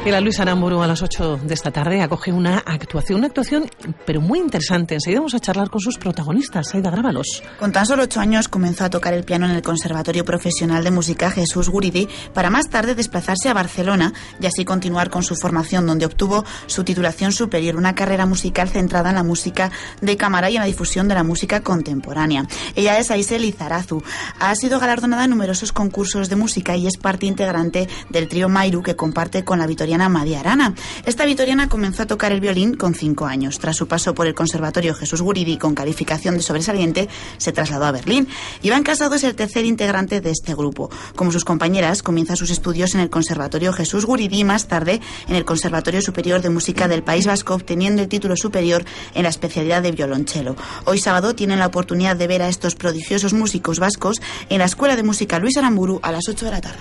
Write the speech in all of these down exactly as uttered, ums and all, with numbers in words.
Y la Luis Aramburu a las ocho de esta tarde acoge una actuación, una actuación pero muy interesante. Enseguida vamos a charlar con sus protagonistas. Aida, grábalos. Con tan solo ocho años comenzó a tocar el piano en el Conservatorio Profesional de Música Jesús Guridi para más tarde desplazarse a Barcelona y así continuar con su formación, donde obtuvo su titulación superior, una carrera musical centrada en la música de cámara y en la difusión de la música contemporánea. Ella es Aise Lizarazu. Ha sido galardonada en numerosos concursos de música y es parte integrante del trío Mairu que comparte con la vitoriana María Arana. Esta vitoriana comenzó a tocar el violín con cinco años. Tras su paso por el Conservatorio Jesús Guridi con calificación de sobresaliente, se trasladó a Berlín. Iván Casado es el tercer integrante de este grupo. Como sus compañeras, comienza sus estudios en el Conservatorio Jesús Guridi y más tarde en el Conservatorio Superior de Música del País Vasco, obteniendo el título superior en la especialidad de violonchelo. Hoy sábado tienen la oportunidad de ver a estos prodigiosos músicos vascos en la Escuela de Música Luis Aramburu a las ocho de la tarde.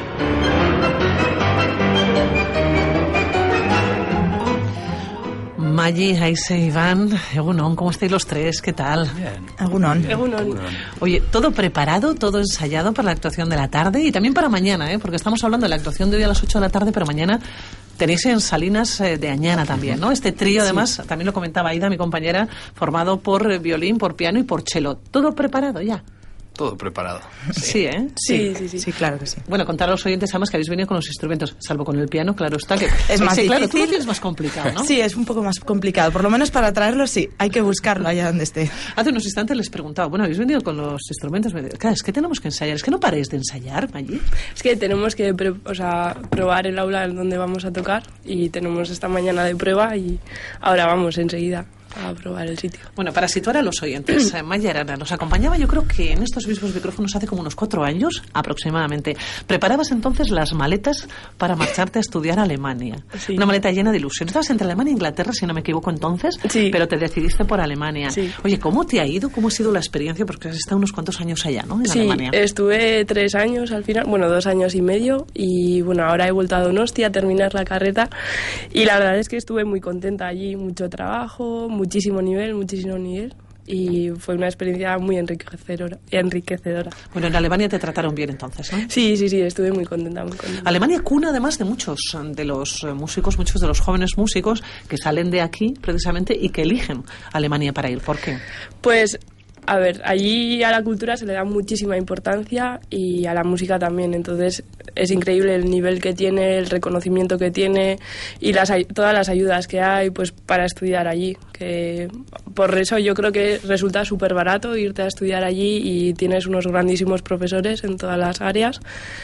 Maggi, Aise, Iván, Egunon, ¿cómo estáis los tres? ¿Qué tal? Bien. Egunon. Egunon. Oye, todo preparado, todo ensayado para la actuación de la tarde y también para mañana, ¿eh? Porque estamos hablando de la actuación de hoy a las ocho de la tarde, pero mañana tenéis en Salinas eh, de Añana también, ¿no? Este trío, además, sí. También lo comentaba Aida, mi compañera, formado por violín, por piano y por cello. ¿Todo preparado ya? Todo preparado. Sí, sí, ¿eh? Sí, sí, sí, sí, claro que sí. Bueno, contar a los oyentes además que habéis venido con los instrumentos, salvo con el piano, claro está que es más sí, difícil. Claro, tú lo tienes más complicado, ¿no? Sí, es un poco más complicado. Por lo menos para traerlo, sí, hay que buscarlo allá donde esté. Hace unos instantes les preguntaba, bueno, habéis venido con los instrumentos. Claro, es que tenemos que ensayar. Es que no paréis de ensayar, Maggi. Es que tenemos que pre- o sea, probar el aula en donde vamos a tocar y tenemos esta mañana de prueba y ahora vamos enseguida a probar el sitio. Bueno, para situar a los oyentes, María Arana nos acompañaba, yo creo que en estos mismos micrófonos hace como unos cuatro años aproximadamente. Preparabas entonces las maletas para marcharte a estudiar a Alemania. Sí. Una maleta llena de ilusión. Estabas entre Alemania e Inglaterra, si no me equivoco entonces, sí. Pero te decidiste por Alemania. Sí. Oye, ¿cómo te ha ido? ¿Cómo ha sido la experiencia? Porque has estado unos cuantos años allá, ¿no? En sí, Alemania. Estuve tres años al final, bueno, dos años y medio y bueno, ahora he vuelto a Donostia a terminar la carrera y la verdad es que estuve muy contenta allí, mucho trabajo, muchísimo nivel, muchísimo nivel y fue una experiencia muy enriquecedora. enriquecedora. Bueno, en Alemania te trataron bien entonces, ¿no? Sí, sí, sí, estuve muy contenta, muy contenta. Alemania cuna además de muchos de los músicos, muchos de los jóvenes músicos que salen de aquí precisamente y que eligen Alemania para ir. ¿Por qué? Pues a ver, allí a la cultura se le da muchísima importancia y a la música también, entonces es increíble el nivel que tiene, el reconocimiento que tiene y las, todas las ayudas que hay pues para estudiar allí, que por eso yo creo que resulta súper barato irte a estudiar allí y tienes unos grandísimos profesores en todas las áreas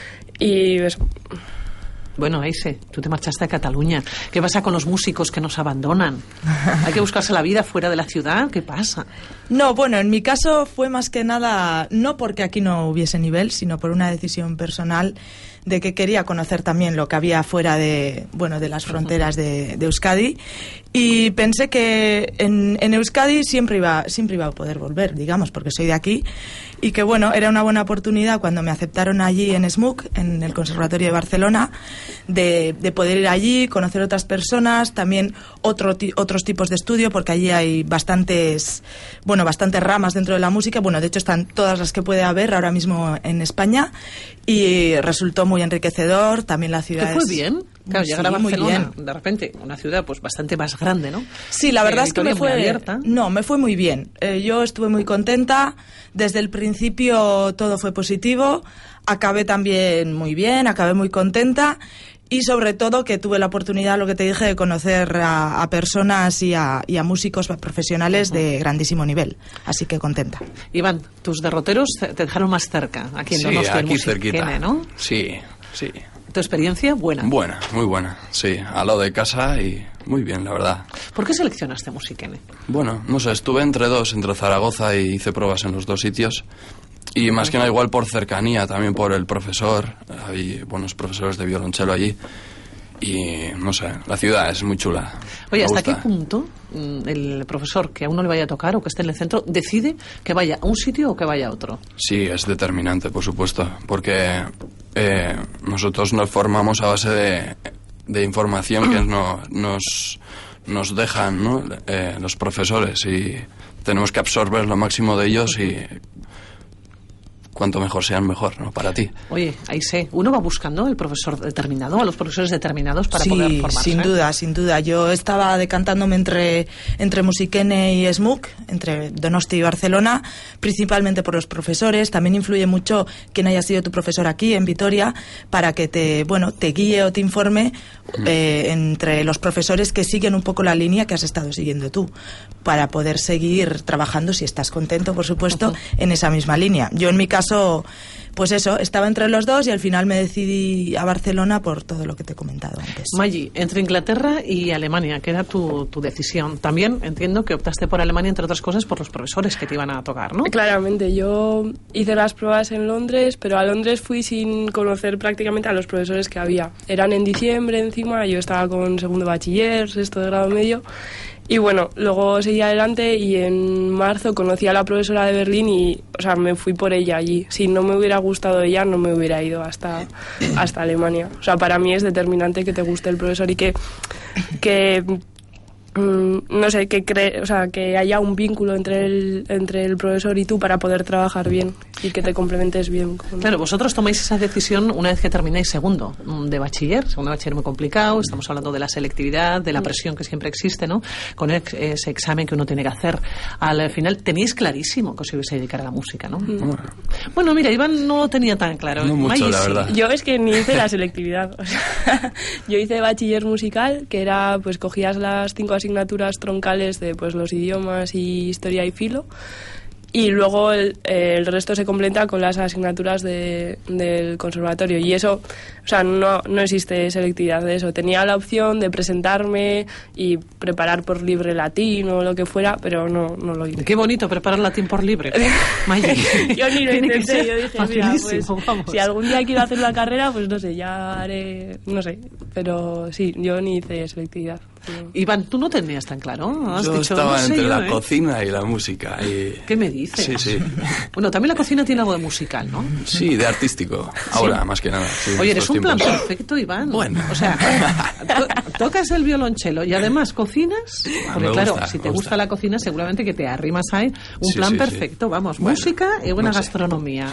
y eso. Bueno, Aise, tú te marchaste a Cataluña. ¿Qué pasa con los músicos que nos abandonan? ¿Hay que buscarse la vida fuera de la ciudad? ¿Qué pasa? No, bueno, en mi caso fue más que nada, no porque aquí no hubiese nivel, sino por una decisión personal de que quería conocer también lo que había fuera de, bueno, de las fronteras de, de Euskadi y pensé que en, en Euskadi siempre iba, siempre iba a poder volver, digamos, porque soy de aquí y que bueno, era una buena oportunidad cuando me aceptaron allí en S M U C, en el Conservatorio de Barcelona, de, de poder ir allí, conocer otras personas, también otro, otros tipos de estudio, porque allí hay bastantes, bueno, bastantes ramas dentro de la música, bueno, de hecho están todas las que puede haber ahora mismo en España y resultó muy enriquecedor, también la ciudad. ¿Te fue es... bien? Claro, sí, llegar a Barcelona, bien. De repente, una ciudad pues bastante más grande, ¿no? Sí, la verdad eh, es que me fue abierta. No, me fue muy bien. Eh, yo estuve muy contenta. Desde el principio todo fue positivo. Acabé también muy bien, acabé muy contenta. Y sobre todo que tuve la oportunidad, lo que te dije, de conocer a, a personas y a, y a músicos profesionales de grandísimo nivel. Así que contenta. Iván, tus derroteros te dejaron más cerca, aquí en Sí, Donostia, aquí el cerquita, Music, ¿no? Sí, sí. ¿Tu experiencia buena? Buena, muy buena, sí. Al lado de casa y muy bien, la verdad. ¿Por qué seleccionaste Musikene? Bueno, no sé, estuve entre dos, entre Zaragoza y hice pruebas en los dos sitios. Y más que nada igual por cercanía, también por el profesor. Hay buenos profesores de violonchelo allí. Y no sé, la ciudad es muy chula. Oye, Me ¿hasta gusta. qué punto el profesor que a uno le vaya a tocar o que esté en el centro decide que vaya a un sitio o que vaya a otro? Sí, es determinante, por supuesto, porque eh, nosotros nos formamos a base de, de información que no, nos, nos dejan, ¿no? eh, los profesores y tenemos que absorber lo máximo de ellos y cuanto mejor sean, mejor, ¿no? Para ti. Oye, ahí sé, uno va buscando el profesor determinado, a los profesores determinados para sí, poder formarse. Sin duda, sin duda. Yo estaba decantándome entre, entre Musikene y S M U C, entre Donosti y Barcelona, principalmente por los profesores. También influye mucho quién haya sido tu profesor aquí, en Vitoria, para que te, bueno, te guíe o te informe eh, entre los profesores que siguen un poco la línea que has estado siguiendo tú, para poder seguir trabajando, si estás contento, por supuesto, uh-huh. en esa misma línea. Yo, en mi caso, pues eso, estaba entre los dos y al final me decidí a Barcelona por todo lo que te he comentado antes. Maggi, entre Inglaterra y Alemania, que era tu, tu decisión. También entiendo que optaste por Alemania, entre otras cosas, por los profesores que te iban a tocar, ¿no? Claramente, yo hice las pruebas en Londres, pero a Londres fui sin conocer prácticamente a los profesores que había. Eran en diciembre encima, yo estaba con segundo bachiller, sexto de grado medio. Y bueno, luego seguí adelante y en marzo conocí a la profesora de Berlín y, o sea, me fui por ella allí. Si no me hubiera gustado ella, no me hubiera ido hasta, hasta Alemania. O sea, para mí es determinante que te guste el profesor y que, que no sé, que cree, o sea, que haya un vínculo entre el, entre el profesor y tú para poder trabajar bien y que te complementes bien. Con... Claro, vosotros tomáis esa decisión una vez que termináis segundo de bachiller, segundo de bachiller muy complicado, estamos hablando de la selectividad, de la presión que siempre existe, ¿no? Con ese examen que uno tiene que hacer. Al final teníais clarísimo que os ibais a dedicar a la música, ¿no? Mm. Bueno, mira, Iván no lo tenía tan claro. No mucho, Maggi, la verdad. Sí. Yo es que ni hice la selectividad. O sea, yo hice bachiller musical, que era, pues cogías las cinco asignaturas troncales de pues los idiomas y historia y filo, y luego el, eh, el resto se completa con las asignaturas de, del conservatorio, y eso, o sea, no, no existe selectividad de eso. Tenía la opción de presentarme y preparar por libre latín o lo que fuera, pero no, no lo hice. Qué bonito preparar latín por libre. Yo ni lo intenté, yo dije, mira, pues, vamos. si algún día quiero hacer la carrera, pues no sé, ya haré, no sé, pero sí, yo ni hice selectividad. Iván, ¿tú no tenías tan claro? ¿Has yo dicho, estaba no sé entre yo, la ¿eh? cocina y la música. Y... ¿Qué me dices? Sí, sí. Bueno, también la cocina tiene algo de musical, ¿no? Sí, de artístico. Ahora, ¿sí? Más que nada. Sí, oye, eres un tiempos. plan perfecto, Iván. Bueno. O sea, to tocas el violonchelo y además cocinas. Porque me claro, gusta, si te me gusta gusta la cocina, seguramente que te arrimas ahí. Un sí, plan sí, perfecto, sí. vamos. Bueno, música y buena no sé. gastronomía.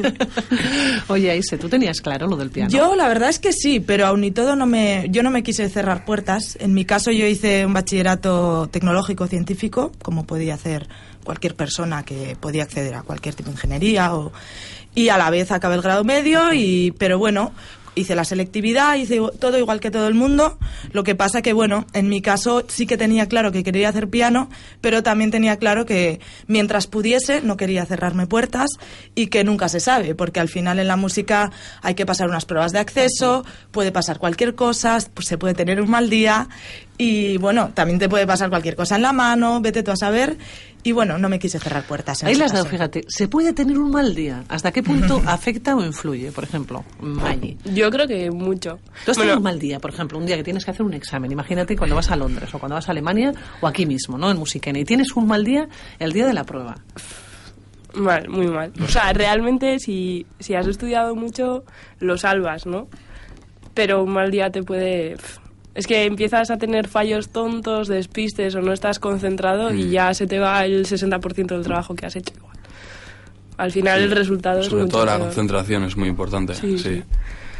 Oye, Aise, ¿tú tenías claro lo del piano? Yo, la verdad es que sí, pero aun y todo no me, yo no me quise cerrar puertas. En mi caso, yo hice un bachillerato tecnológico científico, como podía hacer cualquier persona que podía acceder a cualquier tipo de ingeniería, o, y a la vez acabé el grado medio, y pero bueno, hice la selectividad, hice todo igual que todo el mundo. Lo que pasa que, bueno, en mi caso sí que tenía claro que quería hacer piano, pero también tenía claro que mientras pudiese no quería cerrarme puertas, y que nunca se sabe, porque al final en la música hay que pasar unas pruebas de acceso, puede pasar cualquier cosa, pues se puede tener un mal día, y bueno, también te puede pasar cualquier cosa en la mano, vete tú a saber. Y bueno, no me quise cerrar puertas. Ahí las has dado, fíjate. ¿Se puede tener un mal día? ¿Hasta qué punto afecta o influye, por ejemplo, Maggi? Yo creo que mucho. Tú has tenido Bueno, un mal día, por ejemplo, un día que tienes que hacer un examen. Imagínate cuando vas a Londres o cuando vas a Alemania o aquí mismo, ¿no? En Musikene. Y tienes un mal día el día de la prueba. mal, muy mal. O sea, realmente si, si has estudiado mucho, lo salvas, ¿no? Pero un mal día te puede... Es que empiezas a tener fallos tontos, despistes o no estás concentrado mm. y ya se te va el sesenta por ciento del trabajo que has hecho igual. Al final sí. el resultado es Sobre mucho todo la peor. concentración es muy importante. Sí, sí. sí.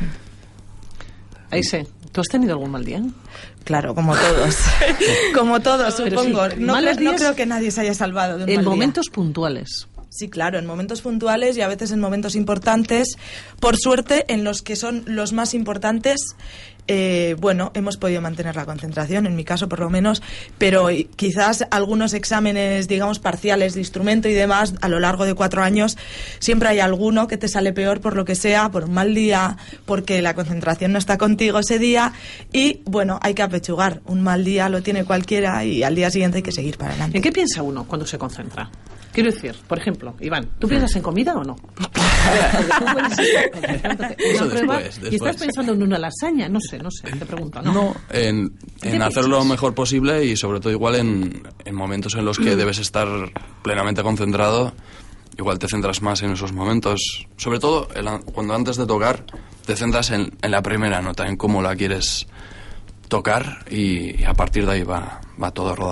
Aise, ¿tú has tenido algún mal día? Claro, como todos. como todos, supongo. Sí, no, creo, no creo que nadie se haya salvado de un en mal momentos día. puntuales. Sí, claro, en momentos puntuales y a veces en momentos importantes. Por suerte, en los que son los más importantes, eh, bueno, hemos podido mantener la concentración, en mi caso por lo menos, pero quizás algunos exámenes, digamos, parciales de instrumento y demás, a lo largo de cuatro años, siempre hay alguno que te sale peor por lo que sea, por un mal día, porque la concentración no está contigo ese día, y bueno, hay que apechugar. Un mal día lo tiene cualquiera y al día siguiente hay que seguir para adelante. ¿En qué piensa uno cuando se concentra? Quiero decir, por ejemplo, Iván, ¿tú piensas en comida o no? A ver, tú puedes estar Eso una prueba después, después. y estás pensando en una lasaña, no sé, no sé, te pregunto. No, no en, en hacerlo lo mejor posible y sobre todo igual en, en momentos en los que debes estar plenamente concentrado, igual te centras más en esos momentos. Sobre todo el, cuando antes de tocar te centras en, en la primera nota, en cómo la quieres tocar y, y a partir de ahí va, va todo rodado.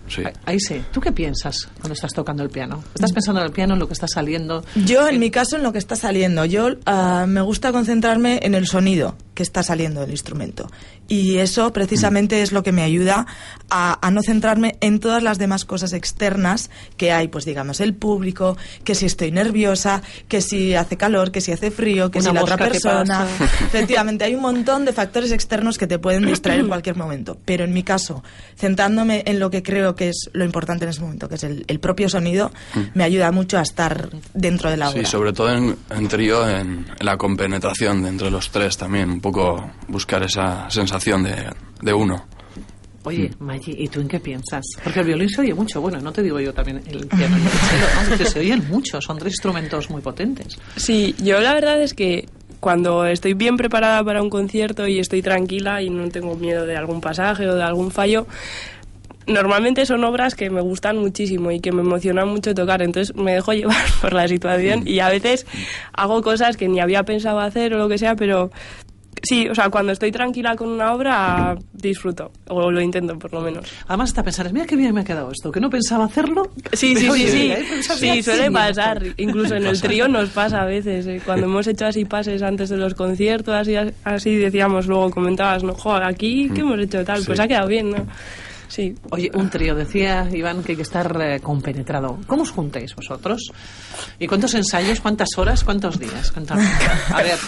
sí. Ahí sí. ¿Tú qué piensas cuando estás tocando el piano? ¿Estás pensando en el piano, en lo que está saliendo? Yo, en mi caso, en lo que está saliendo. Yo uh, me gusta concentrarme en el sonido que está saliendo del instrumento. Y eso precisamente es lo que me ayuda a, a no centrarme en todas las demás cosas externas que hay, pues digamos, el público, que si estoy nerviosa, que si hace calor, que si hace frío, que Una si la otra mosca que persona. pasa. Efectivamente, hay un montón de factores externos que te pueden distraer en cualquier momento. Pero en mi caso, centrándome en lo que creo que es lo importante en ese momento, que es el, el propio sonido, me ayuda mucho a estar dentro de la obra. Sí, sobre todo en, en trío, en, en la compenetración de entre los tres también, un poco buscar esa sensación de, de uno. Oye, Maggi, ¿y tú en qué piensas? Porque el violín se oye mucho, bueno, no te digo yo también el piano y el cello, ¿no? Que se oyen mucho, son tres instrumentos muy potentes. Sí, yo la verdad es que cuando estoy bien preparada para un concierto y estoy tranquila y no tengo miedo de algún pasaje o de algún fallo, normalmente son obras que me gustan muchísimo y que me emocionan mucho tocar, entonces me dejo llevar por la situación y a veces hago cosas que ni había pensado hacer o lo que sea, pero sí, o sea, cuando estoy tranquila con una obra disfruto, o lo intento por lo menos. Además hasta pensar, mira qué bien me ha quedado esto, que no pensaba hacerlo. Sí, sí, pero, sí, oye, sí, ¿eh? Pensar, sí, mira, suele qué bien pasar, esto. incluso en el trío nos pasa a veces, ¿eh? Cuando hemos hecho así pases antes de los conciertos, así, así decíamos, luego comentabas, no, joder, aquí, ¿qué hemos hecho tal? Pues Sí. ha quedado bien, ¿no? Sí. Oye, un trío, decía Iván que hay que estar eh, compenetrado. ¿Cómo os juntáis vosotros? ¿Y cuántos ensayos, cuántas horas, cuántos días? Cuéntame. A ver.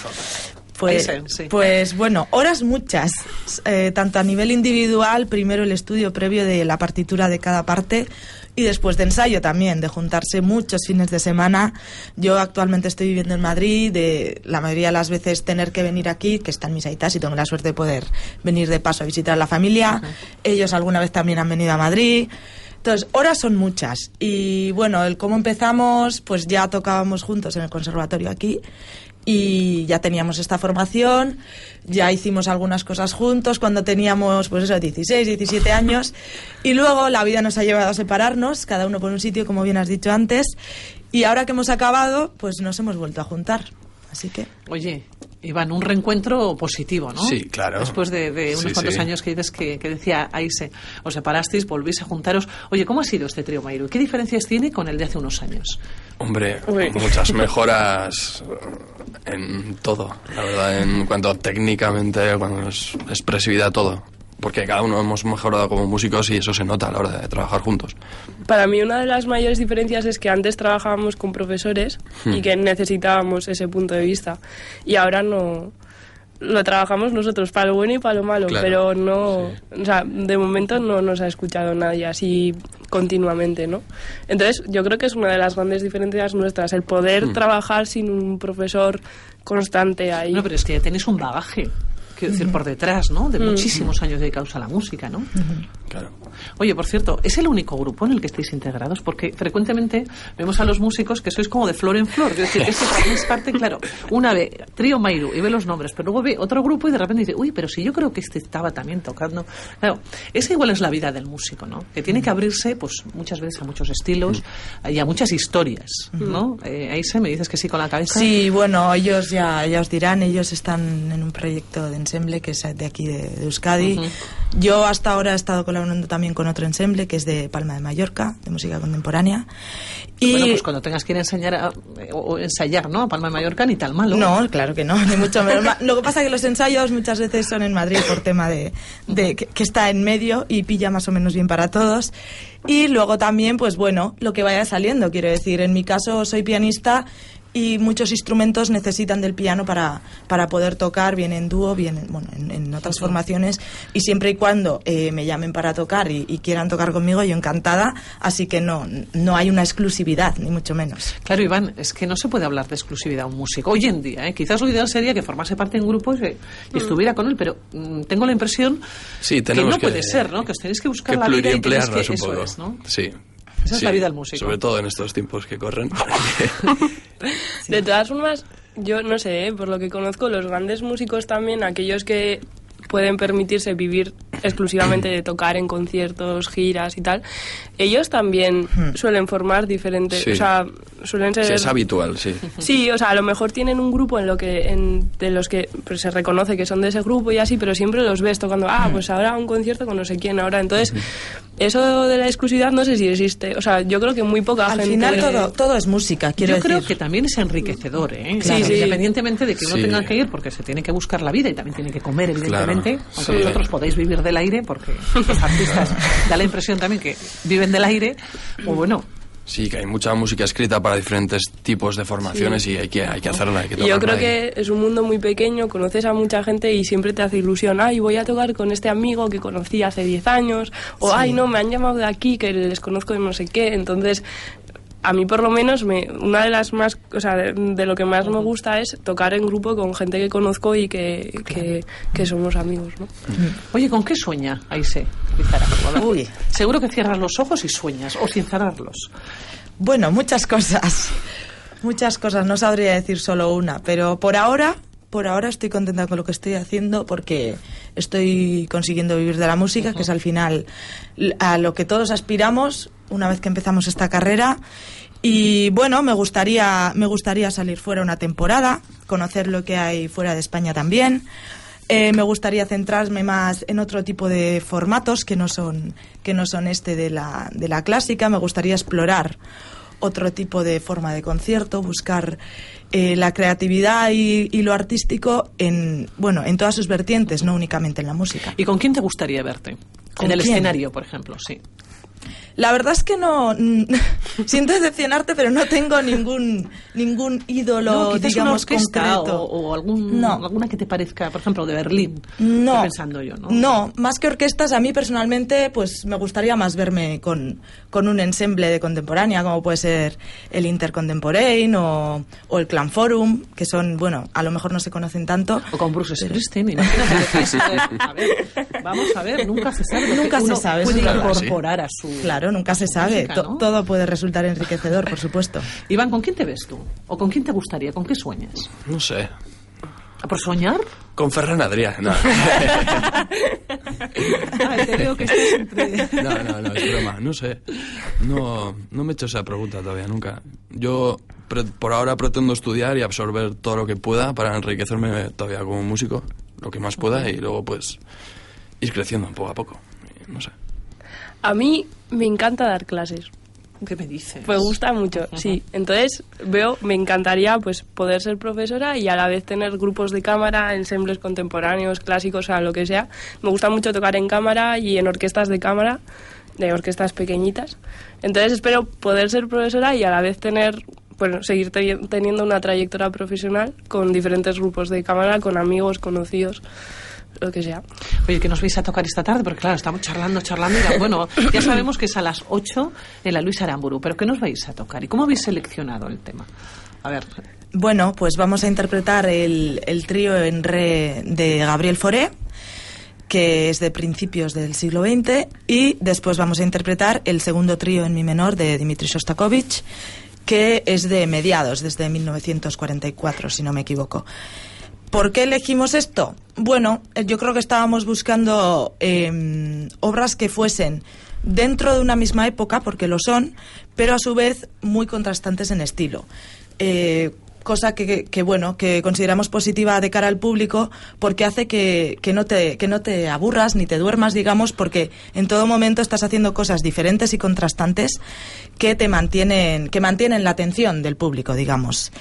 Pues, Ahí sí, sí. pues bueno, horas muchas, eh, tanto a nivel individual, primero el estudio previo de la partitura de cada parte y después de ensayo también, de juntarse muchos fines de semana. Yo actualmente estoy viviendo en Madrid, de la mayoría de las veces tener que venir aquí, que están mis aitas y tengo la suerte de poder venir de paso a visitar a la familia. Uh-huh. Ellos alguna vez también han venido a Madrid. Entonces, horas son muchas. Y bueno, el cómo empezamos, pues ya tocábamos juntos en el conservatorio aquí. Y ya teníamos esta formación, ya hicimos algunas cosas juntos cuando teníamos, pues eso, dieciséis, diecisiete años. Y luego la vida nos ha llevado a separarnos, cada uno por un sitio, como bien has dicho antes. Y ahora que hemos acabado, pues nos hemos vuelto a juntar. Así que... Oye, Iván, un reencuentro positivo, ¿no? Sí, claro. Después de, de unos sí, cuantos sí. años que dices que, que decía Aise, os separasteis, volvís a juntaros. Oye, ¿cómo ha sido este trío Mairu? ¿Qué diferencias tiene con el de hace unos años? Hombre, Uy. muchas mejoras en todo, la verdad, en cuanto a técnicamente, cuando es expresividad, todo. Porque cada uno hemos mejorado como músicos y eso se nota a la hora de trabajar juntos. Para mí una de las mayores diferencias es que antes trabajábamos con profesores Hmm. y que necesitábamos ese punto de vista. Y ahora no... Lo trabajamos nosotros, para lo bueno y para lo malo, Claro, pero no... sí. O sea, de momento no nos ha escuchado nadie así continuamente, ¿no? Entonces, yo creo que es una de las grandes diferencias nuestras, el poder Hmm. trabajar sin un profesor constante ahí. No, pero es que ya tenéis un bagaje, quiero decir, por detrás, ¿no? De Mm. muchísimos años dedicados a la música, ¿no? Claro. Oye, por cierto, ¿es el único grupo en el que estáis integrados? Porque frecuentemente vemos a los músicos que sois como de flor en flor. Es decir, que es que formáis parte, claro, una ve Trío Mairu y ve los nombres, pero luego ve otro grupo y de repente dice, uy, pero si yo creo que este estaba también tocando. Claro, esa igual es la vida del músico, ¿no? Que tiene que abrirse, pues, muchas veces a muchos estilos y a muchas historias, ¿no? Eh, ahí se me dices que sí con la cabeza. Sí, bueno, ellos ya, ya os dirán, ellos están en un proyecto de ensemble que es de aquí de, de Euskadi. Uh-huh. Yo hasta ahora he estado colaborando también con otro ensemble que es de Palma de Mallorca, de música contemporánea. Y Bueno, pues cuando tengas que ir a enseñar a- o, o ensayar, ¿no? A Palma de Mallorca, ni tal malo. no, claro que no, ni mucho menos. Ma- Lo que pasa es que los ensayos muchas veces son en Madrid por tema de, de que, que está en medio y pilla más o menos bien para todos. Y luego también, pues bueno, lo que vaya saliendo, quiero decir, en mi caso soy pianista y muchos instrumentos necesitan del piano para, para poder tocar, bien en dúo, bien en, bueno, en, en otras formaciones, y siempre y cuando eh, me llamen para tocar y, y quieran tocar conmigo, yo encantada, así que no, no hay una exclusividad, ni mucho menos. Claro, Iván, es que no se puede hablar de exclusividad a un músico. Hoy en día, ¿eh? Quizás lo ideal sería que formase parte de un grupo y, y estuviera con él, pero mm, tengo la impresión Sí, que tenemos no que, puede ser, ¿no? Que os tenéis que buscar que la vida y tenéis pluriemplearnos que... un Eso poco. es, ¿no? Sí. Esa es Sí, la vida del músico. Sobre todo en estos tiempos que corren. De todas formas, yo no sé, ¿eh? Por lo que conozco, los grandes músicos también, aquellos que pueden permitirse vivir exclusivamente de tocar en conciertos, giras y tal, ellos también suelen formar diferentes, Sí. o sea, suelen ser... Sí, es habitual, sí. Sí, o sea, a lo mejor tienen un grupo en lo que en, de los que pues, se reconoce que son de ese grupo y así, pero siempre los ves tocando, ah, pues ahora un concierto con no sé quién, ahora. Entonces, eso de la exclusividad no sé si existe. O sea, yo creo que muy poca Al gente... final todo, todo es música, quiero Yo decir. creo que también es enriquecedor, ¿eh? Sí, sí. Independientemente de que uno Sí. tenga que ir, porque se tiene que buscar la vida y también tiene que comer, evidentemente, Claro. aunque Sí. vosotros podéis vivir del aire, porque los artistas da la impresión también que viven del aire, o bueno... Sí, que hay mucha música escrita para diferentes tipos de formaciones y hay que, hay que hacerla, hay que Y yo tocarla creo ahí. que es un mundo muy pequeño, conoces a mucha gente y siempre te hace ilusión, ay, voy a tocar con este amigo que conocí hace diez años, o ay, no, me han llamado de aquí, que les conozco de no sé qué. Entonces, a mí por lo menos, me, una de las más, o sea, de, de lo que más me gusta es tocar en grupo con gente que conozco y que, que, que somos amigos, ¿no? Oye, ¿con qué sueña Aise Lizara? Uy. Seguro que cierras los ojos y sueñas, o sin cerrarlos. Bueno, muchas cosas. Muchas cosas, no sabría decir solo una, pero por ahora, por ahora estoy contenta con lo que estoy haciendo porque estoy consiguiendo vivir de la música, que es al final a lo que todos aspiramos una vez que empezamos esta carrera. Y bueno, me gustaría, me gustaría salir fuera una temporada, conocer lo que hay fuera de España también. Eh, me gustaría centrarme más en otro tipo de formatos que no son, que no son este de la, de la clásica. Me gustaría explorar otro tipo de forma de concierto, buscar eh, la creatividad y, y lo artístico en, bueno, en todas sus vertientes, no únicamente en la música. ¿Y con quién te gustaría verte? ¿Con En el quién? escenario, por ejemplo, sí. La verdad es que no... Siento decepcionarte, pero no tengo ningún ningún ídolo, No, quizás una digamos, orquesta concreto. o, o algún, No. alguna que te parezca, por ejemplo, de Berlín. No, Estoy pensando yo, ¿no? No, más que orquestas, a mí personalmente, pues me gustaría más verme con, con un ensemble de contemporánea, como puede ser el Intercontemporane o, o el Clan Forum, que son, bueno, a lo mejor no se conocen tanto. O con Bruce Springsteen, imagínate. Eso de- a ver, vamos a ver, nunca se sabe. lo que Nunca se uno sabe, Puede es verdad, incorporar a su. Claro, nunca se sabe. música, To- ¿no? Todo puede resultar enriquecedor, por supuesto. Iván, ¿con quién te ves tú? ¿O con quién te gustaría? ¿Con qué sueñas? No sé. ¿A ¿Por soñar? Con Ferran Adrià, no. Ay, te veo que estás entre... No, no, no, es broma, no sé. No, no me he hecho esa pregunta todavía, nunca. Yo pre- por ahora pretendo estudiar y absorber todo lo que pueda para enriquecerme todavía como músico, lo que más pueda, y luego pues ir creciendo poco a poco. No sé. A mí me encanta dar clases. ¿Qué me dices? Me gusta mucho, sí. Entonces veo, me encantaría pues poder ser profesora y a la vez tener grupos de cámara, ensembles contemporáneos, clásicos, o sea, lo que sea. Me gusta mucho tocar en cámara y en orquestas de cámara, de orquestas pequeñitas. Entonces espero poder ser profesora y a la vez tener, bueno, seguir te- teniendo una trayectoria profesional con diferentes grupos de cámara, con amigos, conocidos, lo que sea. Oye, ¿qué nos vais a tocar esta tarde? Porque claro, estamos charlando, charlando y bueno, ya sabemos que es a las ocho en la Luis Aramburu, pero ¿qué nos vais a tocar? ¿Y cómo habéis seleccionado el tema? A ver, Bueno, pues vamos a interpretar el, el trío en re de Gabriel Fauré, que es de principios del siglo veinte, y después vamos a interpretar el segundo trío en mi menor de Dmitri Shostakovich, que es de mediados, desde mil novecientos cuarenta y cuatro, si no me equivoco. ¿Por qué elegimos esto? Bueno, eh, yo creo que estábamos buscando eh, obras que fuesen dentro de una misma época, porque lo son, pero a su vez muy contrastantes en estilo. Eh, cosa que, que, que, bueno, que consideramos positiva de cara al público, porque hace que, que, no te, que no te aburras ni te duermas, digamos, porque en todo momento estás haciendo cosas diferentes y contrastantes que te mantienen, que mantienen la atención del público, digamos.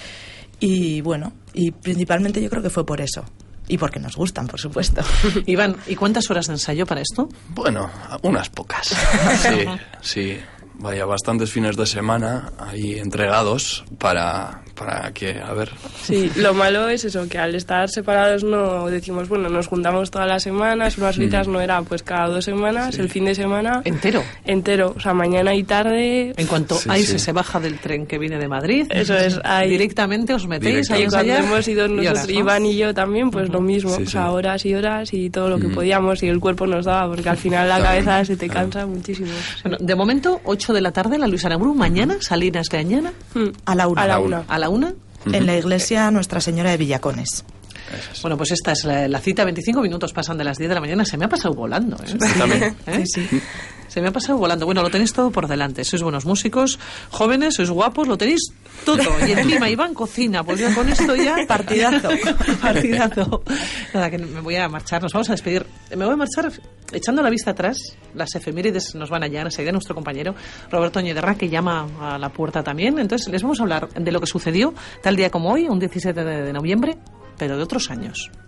Y bueno, y principalmente yo creo que fue por eso. Y porque nos gustan, por supuesto. Iván, ¿y cuántas horas de ensayo para esto? Bueno, unas pocas. Sí, sí. Vaya, bastantes fines de semana ahí entregados para, para que, a ver... Sí, lo malo es eso, que al estar separados no decimos, bueno, nos juntamos todas las semanas, unas horitas no era pues cada dos semanas, Sí. el fin de semana... ¿Entero? Entero, o sea, mañana y tarde... En cuanto Sí, Aise sí. se baja del tren que viene de Madrid, Eso es, ahí... directamente os metéis a Y cuando ensayar. hemos ido y nosotros, horas, ¿no? Iván y yo también, pues lo mismo, Sí, o sea, sí. horas y horas y todo lo que Mm. podíamos y el cuerpo nos daba, porque al final la Claro, cabeza se te claro. cansa muchísimo. Bueno, de momento, ocho de la tarde, la Luis Aramburu. Mañana, Salinas de Añana, Mm. A la una. A la una. a la una. En la iglesia Nuestra Señora de Villacones. es. Bueno, pues esta es la, la cita. veinticinco minutos pasan de las diez de la mañana. Se me ha pasado volando, ¿eh? Sí, también. ¿Eh? Sí, sí. Se me ha pasado volando. Bueno, lo tenéis todo por delante. Sois buenos músicos, jóvenes, sois guapos, lo tenéis todo. Y encima Iván cocina. Pues ya con esto ya... Partidazo. Partidazo. Nada, que me voy a marchar. Nos vamos a despedir. Me voy a marchar echando la vista atrás. Las efemérides nos van a llegar enseguida. Nuestro compañero Roberto Ñederra, que llama a la puerta también. Entonces les vamos a hablar de lo que sucedió tal día como hoy, un diecisiete de noviembre, pero de otros años.